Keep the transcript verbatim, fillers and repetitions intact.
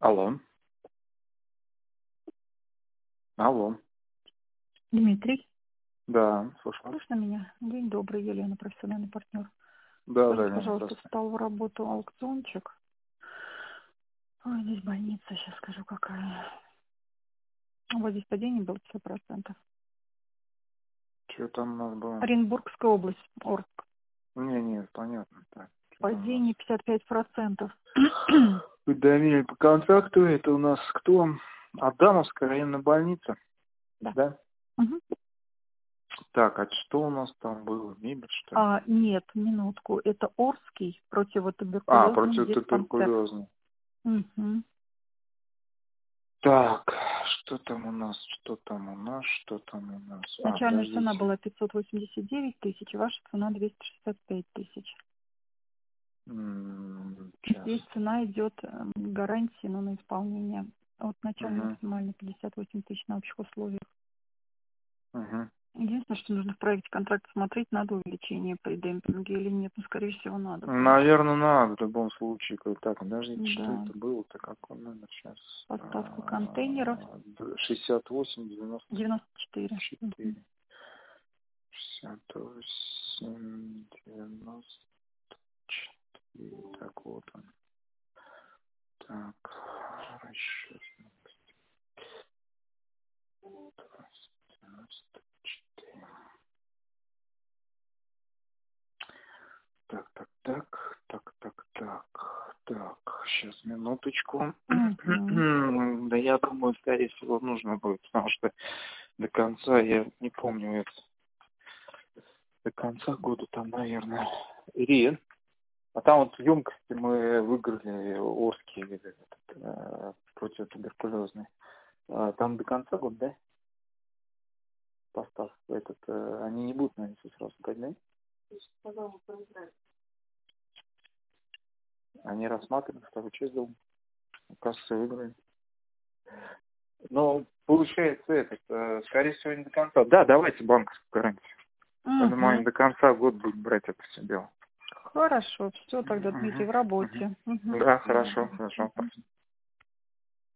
Алло. Алло. Дмитрий, Да, слушаю. слышно меня? День добрый, Елена, профессиональный партнер. Да, да, Скажите, Лена, пожалуйста, здравствуйте. встал в работу аукциончик. Ой, здесь больница, сейчас скажу, какая. Вот здесь падение было пятьдесят процентов. Что там у нас было? Оренбургская область, Орск. Не, не, понятно. Так, что там у нас? Падение пятьдесят пять процентов. Уведомили по контракту. Это у нас кто? Адамовская районная больница. Да. Да? Угу. Так, а что у нас там было? Мебель, что ли? А, нет, минутку. Это Орский А, противотуберкулезный диспансер. противотуберкулезный. Угу. Так, что там у нас? Что там у нас? Что там у нас? А, Начальная цена подождите. была пятьсот восемьдесят девять тысяч, ваша цена двести шестьдесят пять тысяч. М, Сейчас. Здесь цена идет э, гарантии, но на исполнение от начальной Угу. максимально пятьдесят восемь тысяч на общих условиях. Угу. Единственное, что нужно в проекте контракта смотреть, надо увеличение при демпинге или нет. Ну, скорее всего, надо будет. Наверное, надо в любом случае. как- Так, подождите, что Да. это было-то? Какой номер сейчас? Поставку контейнеров шестьдесят восемь девяносто девяносто четыре. Мгм. четыре. шестьдесят восемь девяносто четыре. Так, вот он. Так, расчет. девяносто четыре. Так, так, так, так, так, так, так, сейчас, минуточку. Мгм. Да я думаю, скорее всего, нужно будет, потому что до конца, я не помню это, до конца года там, наверное, Ирин. А там вот в емкости мы выиграли Орский этот, э, противотуберкулезный. А там до конца года, да? Поставку этот, э, они не будут, наверное, сразу брать, да? Они рассматривают вторую часть дома. Кажется, выиграли. Ну, получается, этот, э, скорее всего, не до конца. Да, давайте банковскую гарантию. Я думаю, они Мгм. до конца года будут брать это все дело. Хорошо, все тогда, Дмитрий, Мгм, в мгм. работе. Мгм. Да, Всего хорошо, доброго. хорошо. Мгм.